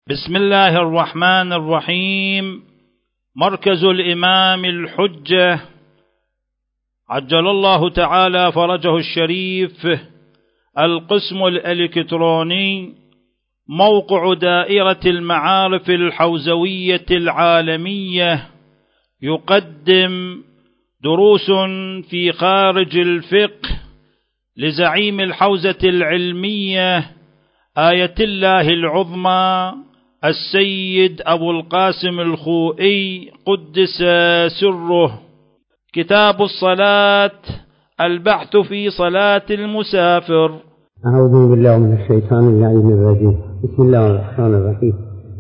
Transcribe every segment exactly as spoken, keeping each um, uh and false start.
بسم الله الرحمن الرحيم. مركز الإمام الحجة عجل الله تعالى فرجه الشريف، القسم الإلكتروني، موقع دائرة المعارف الحوزوية العالمية، يقدم دروس في خارج الفقه لزعيم الحوزة العلمية آية الله العظمى السيد أبو القاسم الخوئي قدس سره. كتاب الصلاة، البحث في صلاة المسافر. أعوذ بالله من الشيطان اللعين الرجيم. بسم الله الرحمن الرحيم.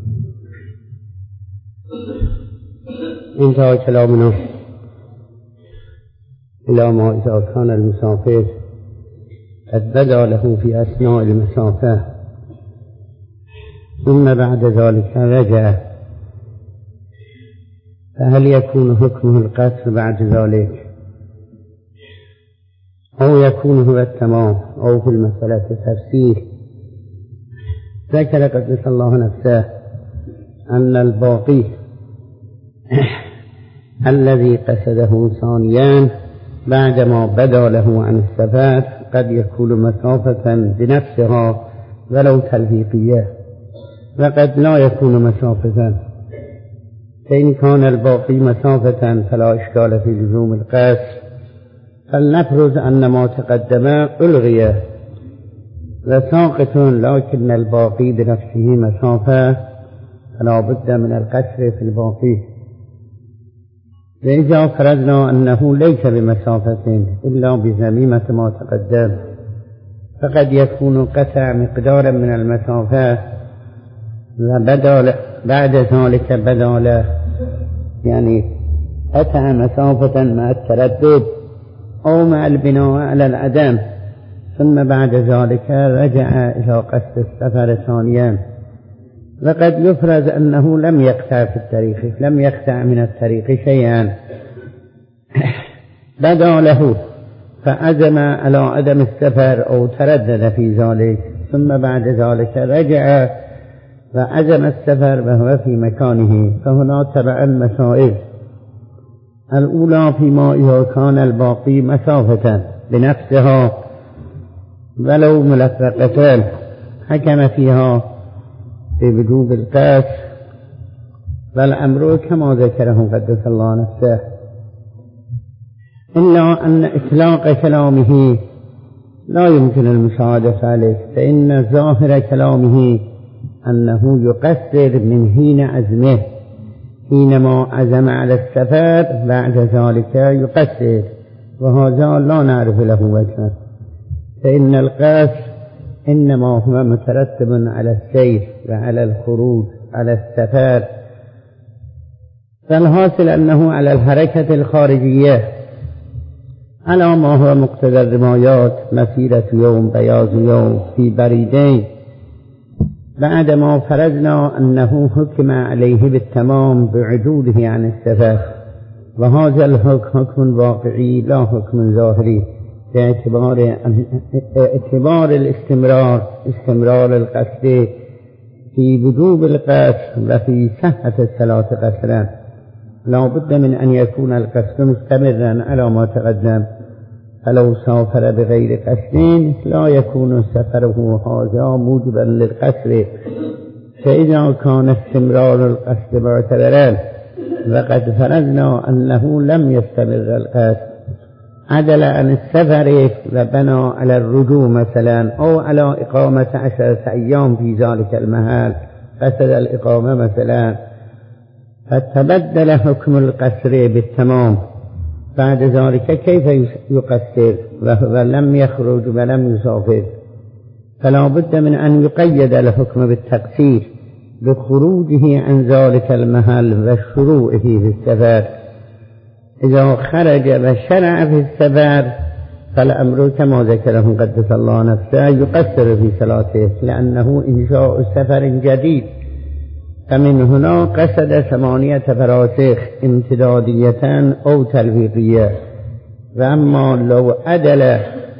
انتهى كلامنا إلى ما إذا كان المسافر قد بدا له في أثناء المسافة ثم بعد ذلك رجع، فهل يكون حكمه القصر بعد ذلك أو يكون هو التمام أو في المسألة تفسير؟ ذكر قدس الله نفسه أن الباقي الذي قصده ثانيا بعدما بدا له عن السفر قد يكون مسافة بنفسها ولو تلفيقية، وقد لا يكون مسافة. فإن كان الباقي مسافة فلا إشكال في لزوم القصر، فلنفرض أن ما تقدم ألغي وساقط، لكن الباقي بنفسه مسافة فلا بد من القصر في الباقي. وإذا فرضنا أنه ليس بمسافة إلا بزميمة ما تقدم، فقد يكون قطع مقدارا من المسافة وبدل بعد ذلك بدل يعني قطع مسافة مع التردد أو مع البناء على العدم، ثم بعد ذلك رجع إلى قصد السفر ثانيا. وقد يفرض أنه لم يقطع في الطريق، لم يقطع من الطريق شيئا، بدا له فعزم على عدم السفر أو تردد في ذلك، ثم بعد ذلك رجع وعزم السفر وهو في مكانه. فهنا تبع المسائل الأولى فيما إذا كان الباقي مسافة بنفسها ولو ملفقة حكم فيها بوجوب القصر، والأمر كما ذكره قدس الله نفسه، إلا أن إطلاق كلامه لا يمكن المساعدة عليه، فإن ظاهر كلامه أنه يقصر من حين عزمه، حينما عزم على السفر بعد ذلك يقصر، وهذا لا نعرف له وجها، فإن القصر إنما هو مترتب على السير وعلى الخروج على السفر، فالحاصل أنه على الحركة الخارجية على ما هو مقتضى الرمايات، مسيرة يوم بياض يوم في بريدين، بعدما فرضنا أنه حكم عليه بالتمام بعدوله عن السفر، وهذا الحكم حكم واقعي لا حكم ظاهري، باعتبار اعتبار الاستمرار استمرار القصد في وجوب القصر وفي صحة الصلاة قصرا، لا بد من أن يكون القصد مستمرا على ما تقدم. فلو سافر بغير قصد لا يكون سفره هذا موجبا للقصر، فإذا كان استمرار القصد معتبرا وقد فرضنا أنه لم يستمر القصد، عدل عن السفر وبنى على الرجوع مثلا أو على إقامة عشرة أيام في ذلك المحل، قصد الإقامة مثلا، فتبدل حكم القصر بالتمام، بعد ذلك كيف يقصر وهو لم يخرج ولم يسافر؟ فلا بد من أن يقيد الحكم بالتقصير بخروجه عن ذلك المحل وشروعه في السفر. إذا خرج وشرع في السفر فالأمر كما ذكره قدس الله نفسه يقصر في صلاته، لأنه إنشاء سفر جديد. فمن هنا قصد ثمانية فراسخ امتدادية أو تلفيقية. وأما لو عدل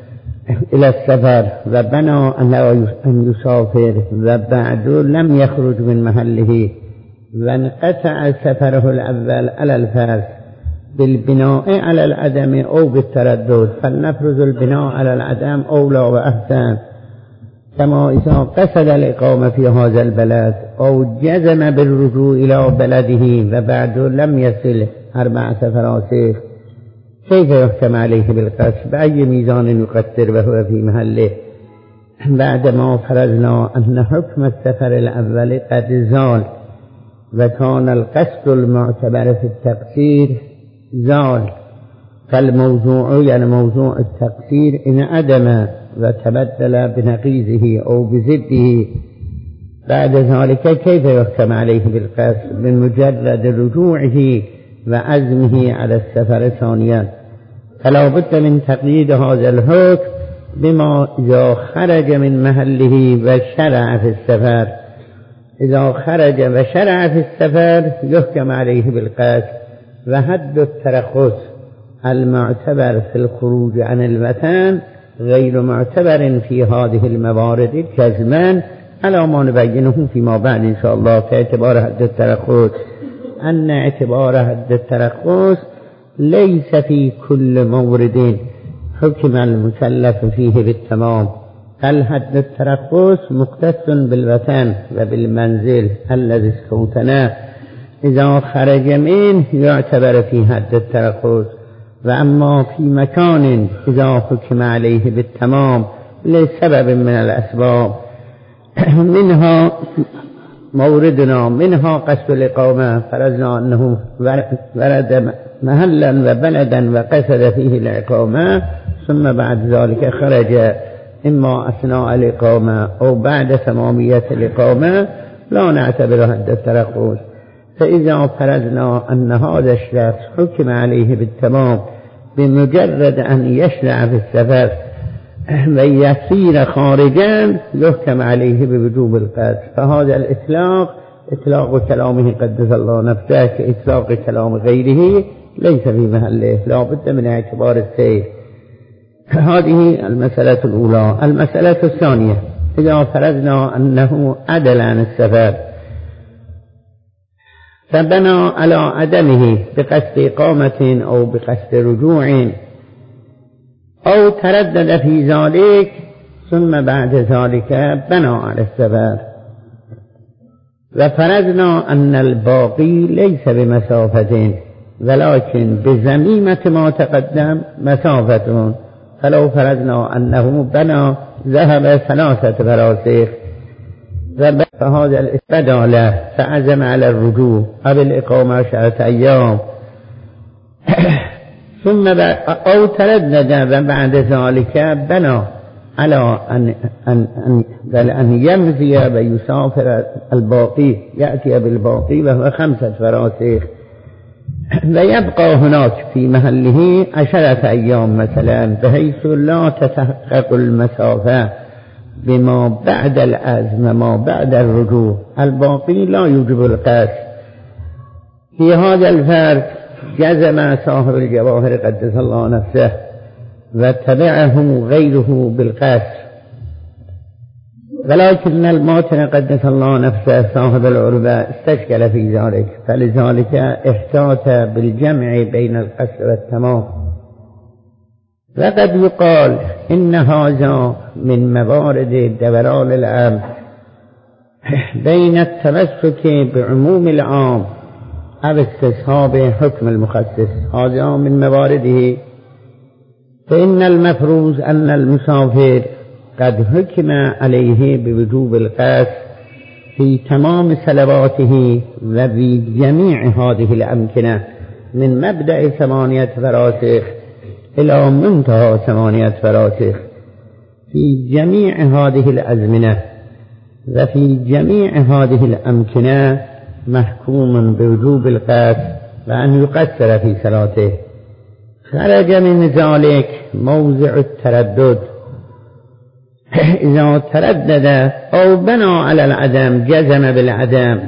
إلى السفر وبنى أن يسافر وبعد لم يخرج من محله وانقطع سفره الأول على الفرض بالبناء على العدم أو بالتردد، فلنفرض البناء على العدم أولى وأحسن، كما إذا قصد الإقامة في هذا البلد أو جزم بالرجوع إلى بلده وبعد لم يصل أربعة فراسخ، كيف يحكم عليه بالقصد؟ بأي ميزان يقدر وهو في محله؟ بعدما فرضنا أن حكم السفر الأول قد زال وكان القصد المعتبر في التقصير زال، فالموضوع يعني موضوع التقصير إن عدم وتبدل بنقيضه أو بضده، بعد ذلك كيف يحكم عليه بالقصد بمجرد رجوعه وعزمه على السفر ثانيا؟ فلا بد من تقييد هذا الحكم بما إذا خرج من محله وشرع في السفر. إذا خرج وشرع في السفر يحكم عليه بالقصد، وحد الترخص المعتبر في الخروج عن الوطن غير معتبر في هذه الموارد جزما، على ما نبينه فيما بعد إن شاء الله. كاعتبار حد الترخص أن اعتبار حد الترخص ليس في كل مورد حكم المكلف فيه بالتمام، بل حد الترخص مختص بالوطن وبالمنزل الذي استوطنه، إذا خرج منه يعتبر في حد الترخص، وأما في مكان إذا حكم عليه بالتمام لسبب من الأسباب منها موردنا منها قصد الإقامة، فرضنا أنه ورد محلا وبلدا وقصد فيه الإقامة ثم بعد ذلك خرج إما أثناء الإقامة أو بعد تمامية الإقامة، لا نعتبر حد الترخص. فإذا فرضنا أن هذا الشخص حكم عليه بالتمام بمجرد أن يشرع في السفر ويسير خارجا يحكم عليه بوجوب القصد، فهذا الإطلاق إطلاق كلامه قدس الله نفسه كإطلاق كلام غيره ليس في محله، لا بد من اعتبار السير. هذه المسألة الأولى. المسألة الثانية، إذا فرضنا أنه عدل عن السفر فبنى على عدمه بقصد إقامة أو بقصد رجوع أو تردد في ذلك ثم بعد ذلك بنى على السفر، وفرضنا أن الباقي ليس بمسافة ولكن بزميمة ما تقدم مسافة، فلو فرضنا أنه بنى ذهب ثلاثة فراسخ فهذا الإستدعاء له فعزم على الرجوع أو الإقامة عشرة أيام ثم أو تردد وبعد ذلك بنى على أن, أن, أن, بل أن يمضي ويسافر الباقي، يأتي بالباقي وهو خمسة فراسخ ويبقى هناك في محله عشرة أيام مثلا، بحيث لا تتحقق المسافة بما بعد العزم ما بعد الرجوع، الباقي لا يوجب القصد. في هذا الفرق جزم صاحب الجواهر قدس الله نفسه واتبعه غيره بالقصد، ولكن الماتن قدس الله نفسه صاحب العربة استشكل في ذلك، فلذلك احتاط بالجمع بين القصد والتمام. وقد يقال إن هذا من موارد دوران العام بين التمسك بعموم العام أو استصحاب حكم المخصص، هذا من موارده. فإن المفروض أن المسافر قد حكم عليه بوجوب القصد في تمام صلواته وفي جميع هذه الأمكنة من مبدأ ثمانية فراسخ إلى منتهى ثمانية فراسخ في جميع هذه الأزمنة وفي جميع هذه الأمكنة محكوم بوجوب القصد وأن يقصر في صلاته. خرج من ذلك موضع التردد، إذا تردد أو بنى على العدم جزم بالعدم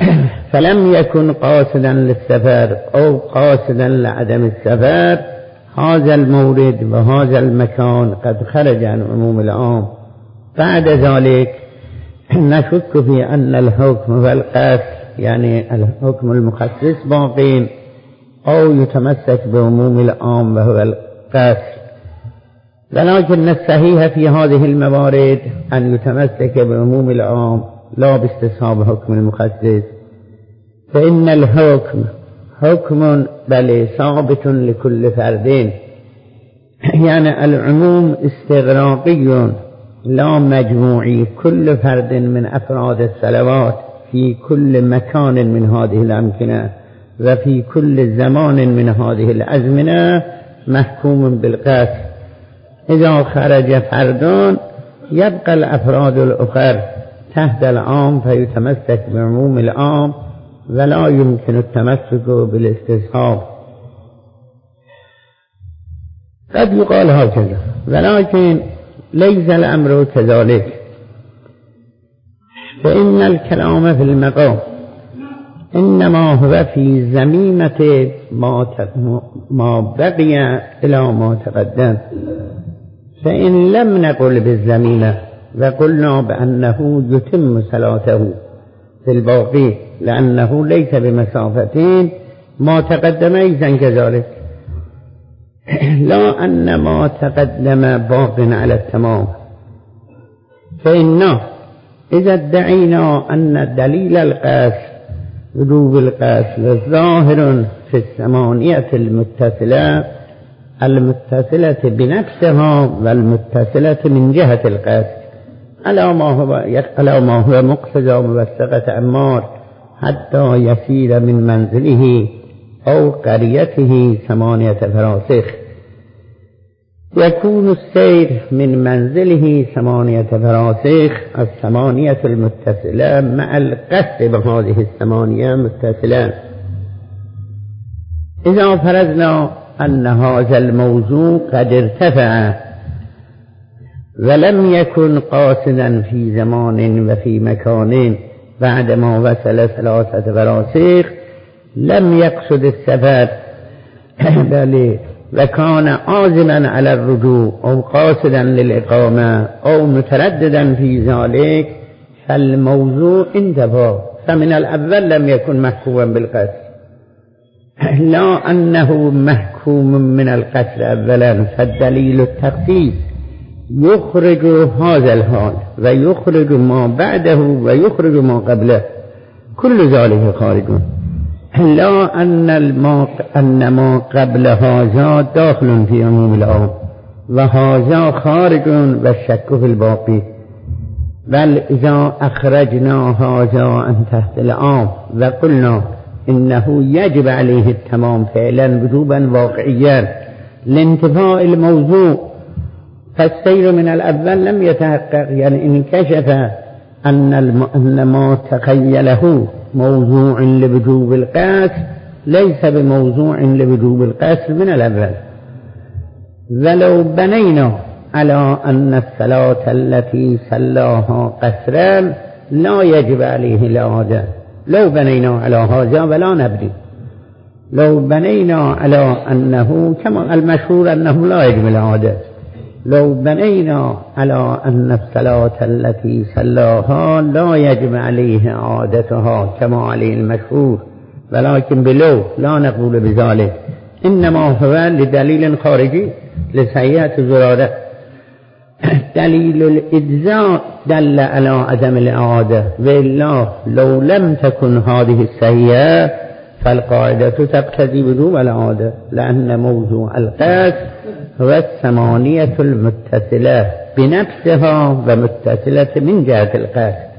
فلم يكن قاصدا للسفر أو قاصدا لعدم السفر، هذا المورد وهذا المكان قد خرج عن عموم العام. بعد ذلك نشك في أن الحكم والقصد يعني الحكم المخصص باقين أو يتمسك بعموم العام وهو القصد، ولكن الصحيح في هذه الموارد أن يتمسك بعموم العام لا باستصحاب حكم المخصص، فإن الحكم حكم بل ثابت لكل فردين، يعني العموم استغراقي لا مجموعي. كل فرد من أفراد الصلوات في كل مكان من هذه الأمكنة وفي كل زمان من هذه الأزمنة محكوم بالقصد. إذا خرج فردان يبقى الأفراد الأخر تحت العام فيتمسك بعموم العام ولا يمكن التمسك بالاستصحاب. قد يقال هكذا، ولكن ليس الأمر كذلك، فإن الكلام في المقام إنما هو في زميمة ما بقي إلى ما تقدم. فإن لم نقل بالزميمة وقلنا بأنه يتم صلاته في الباقي لأنه ليس بمسافتين ما تقدم أيضا كذلك، لا أن ما تقدم باق على التمام. فإنه إذا ادعينا أن دليل القصد وجوب القصد ظاهر في الثمانية المتصلة المتصلة بنفسها والمتصلة من جهة القصد على ما هو على ما هو مقتضى موثقة عمار حتى يسير من منزله أو قريته ثمانية فراسخ، يكون السير من منزله ثمانية فراسخ الثمانية المتصلة مع القصد بهذه الثمانية متصلة. إذا فرضنا أن هذا الموضوع قد ارتفع ولم يكن قاصدا في زمان وفي مكان بعدما وصل ثلاثة فراسخ لم يقصد السفر بل وكان عازما على الرجوع أو قاصدا للإقامة أو مترددا في ذلك فالموضوع انتفى. فمن الأول لم يكن محكوما بالقصد، لا أنه محكوم من القصد أولا، فالدليل التخصيص يخرج هذا الحال ويخرج ما بعده ويخرج ما قبله، كل ذلك خارج، لا أن الما أن ما قبل هذا داخل في عموم العام وهذا خارج والشك في الباقي. بل إذا أخرجنا هذا عن تحت العام وقلنا إنه يجب عليه التمام فعلا وجوبا واقعيا لانتفاء الموضوع، فالسير من الأول لم يتحقق، يعني انكشف أن ما تخيله موضوع لوجوب القصد ليس بموضوع لوجوب القصد من الأول. ولو بنينا على أن الصلاة التي صلاها قصرا لا يجب عليه الإعادة، لو بنينا على هذا ولا نبني، لو بنينا على أنه كما المشهور أنه لا يجب الإعادة، لو بنينا على أن الصلاة التي صلاها لا يجب عليه إعادتها كما عليه المشهور، ولكن بلو لا نقول بذلك، إنما هو لدليل خارجي لسيئة الزرارة. دليل الإجزاء دل على عدم الإعادة، والله لو لم تكن هذه السيئة فالقاعدة تقتضي وجوب الإعادة، لأن موضوع القصد هو الثمانية المتصلة بنفسها ومتصلة من جهة القصد.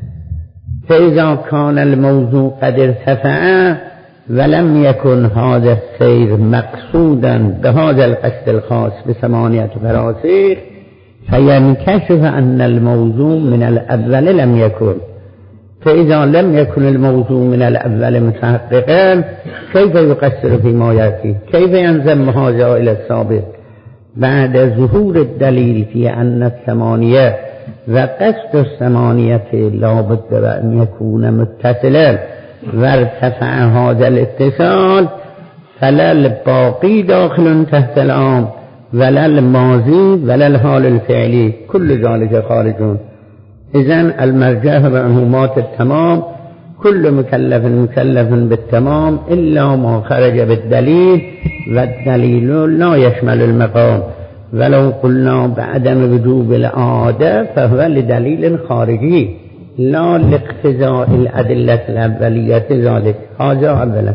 فإذا كان الموضوع قد ارتفع ولم يكن هذا السير مقصودا بهذا القصد الخاص بثمانية فراسخ فينكشف أن الموضوع من الأول لم يكن. فإذا لم يكن الموضوع من الأول متحققا كيف يقصر فيما يأتي؟ كيف ينزم هذا إلى السابق بعد ظهور الدليل في أن الثمانية وقصد الثمانية لا بد أن يكون متصلا وارتفع هذا الاتصال فلا الباقي داخل تحت العام ولا الماضي ولا الحال الفعلي كل ذلك خارجون. إذن المرجع بعمومات التمام كل مكلف مكلف بالتمام إلا ما خرج بالدليل والدليل لا يشمل المقام ولو قلنا بعدم وجوب العادة فهو لدليل خارجي لا لاقتضاء الأدلة الأولية ذلك. هذا أولا.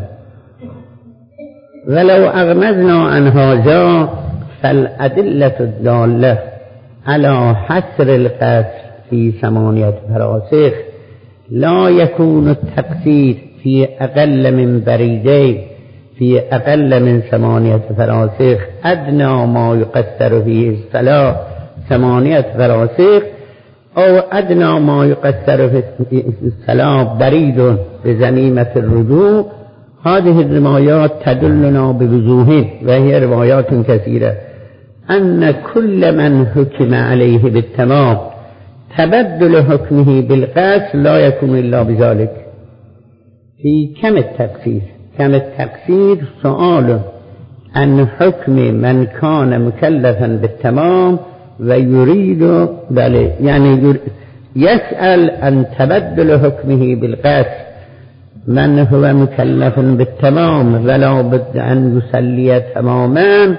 ولو أغمزنا عن هذا فالأدلة الدالة على حصر القصر في ثمانية فراسخ لا يكون التقصير في أقل من بريدين في أقل من ثمانية فراسخ أدنى ما يقصر فيه الصلاة ثمانية فراسخ أو أدنى ما يقصر في الصلاة بريد بزميمة الرجوع. هذه الروايات تدلنا بوضوح وهي روايات كثيرة أن كل من حكم عليه بالتمام تبدل حكمه بالقصر لا يكون إلا بذلك. في كم التقصير؟ كم التقصير سؤال عن حكم من كان مكلفا بالتمام ويريد بل يعني يسأل عن تبدل حكمه بالقصر من هو مكلف بالتمام ولا بد أن يصلي تماما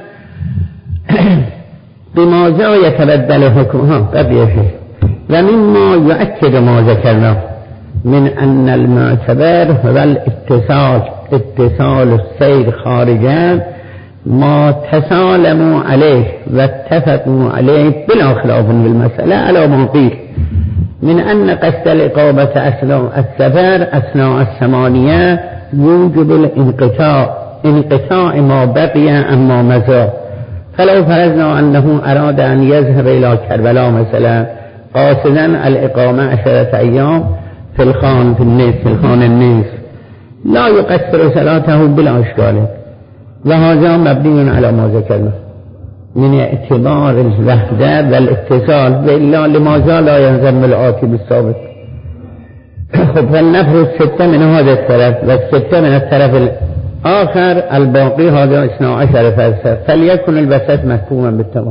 بماذا يتبدل حكمها قبل شيء. ومما يؤكد ما ذكرنا من أن المعتبر هو الاتصال اتصال السير خارجا ما تسالموا عليه واتفقوا عليه بلا خلاف بالمسألة على ما قيل من أن قصد الإقامة أثناء السفر أثناء الثمانية يوجب الانقطاع انقطاع ما بقي أما مضى. فلو فرضنا أنه أراد أن يذهب إلى كربلاء مثلا قاصدا الإقامة عشرة أيام في الخان في النصف في الخان النصف لا يقصر صلاته بلا إشكال. وهذا مبني على ما ذكرنا من اعتبار الوحدة والاتصال وإلا لماذا لا ينزم الآتي بالسابق. خب فلنفرض ستة من هذا الطرف والستة من الطرف الآخر الباقي هذا اثنا عشر فرسخ فليكن الوسط محكوما بالتمام.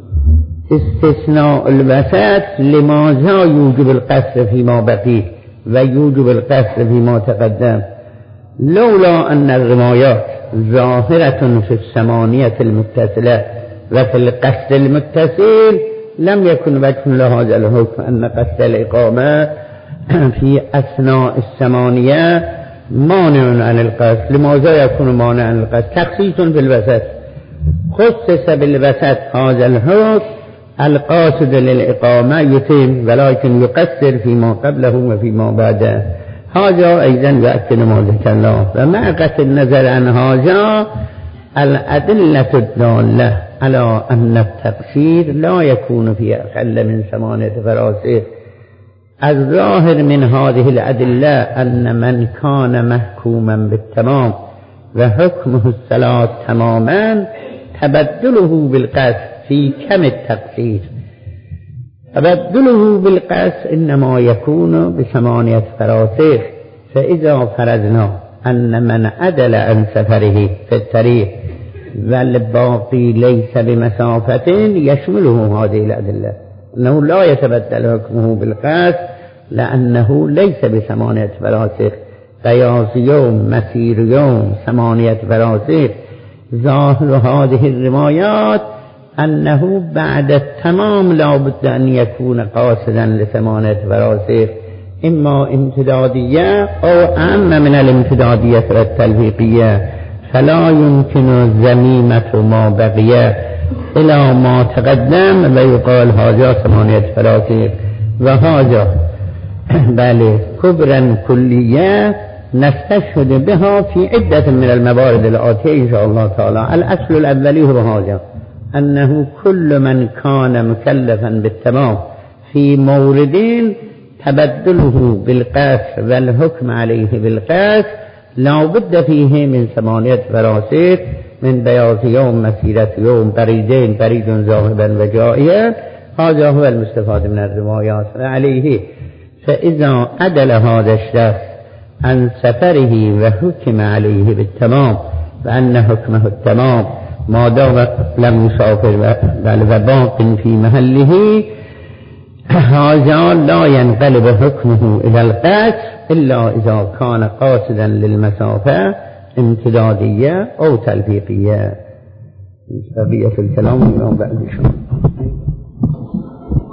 استثناء الوسط لماذا يوجب القصر فيما بقي ويوجب القصر فيما تقدم لولا أن الروايات ظاهرة في الثمانية المتصلة وفي القصد المتصل لم يكن وجه لهذا الحكم أن قصد الإقامة في أثناء الثمانية مانع عن القصد. لماذا يكون مانع عن القصد؟ تخصيص بالوسط خصص بالوسط هذا الحكم القاصد للإقامة يتم ولكن يقصر فيما قبله وفيما بعده. هذا أيضا يؤكد ما ذكرناه. ومع قصد النظر عن هذا الأدلة الدالة على أن التقصير لا يكون في أقل من ثمانية فراسخ. الظاهر من هذه الأدلة أن من كان محكوما بالتمام وحكمه الصلاة تماما تبدله بالقصد في كم التقصير. تبدله بالقصد إنما يكون بثمانية فراسخ. فإذا فرضنا أن من عدل عن سفره في الطريق والباقي ليس بمسافة يشمله هذه الأدلة أنه لا يتبدل حكمه بالقصد لأنه ليس بثمانية فراسخ. قياس يوم مسير يوم ثمانية فراسخ. ظاهر هذه الروايات أنه بعد التمام لا بد أن يكون قاصدا لثمانية فراسخ إما امتدادية أو أعم من الامتدادية والتلفيقية. فلا يمكن الزميمة ما بقي إلى ما تقدم ويقال هذا ثمانية فراسخ وهذا بل كبرا كلية نستشهد بها في عدة من الموارد الآتية إن شاء الله تعالى. الأصل الأولي هو هذا أنه كل من كان مكلفا بالتمام في موردين تبدله بالقصر والحكم عليه بالقصر لا بد فيه من ثمانية فراسخ من بياض يوم مسيرة يوم بريدين بريد ذاهبا وجائيا. هذا هو المستفاد من الروايات. عليه فإذا عدل هذا الشخص عن سفره وحكم عليه بالتمام وأن حكمه التمام ما دام لم يسافر وباق في محله. هذا لا ينقلب حكمه إلى القتل إلا إذا كان قاصدا للمسافة امتدادية أو تلفيقية. بقية الكلام اليوم بعد شوي.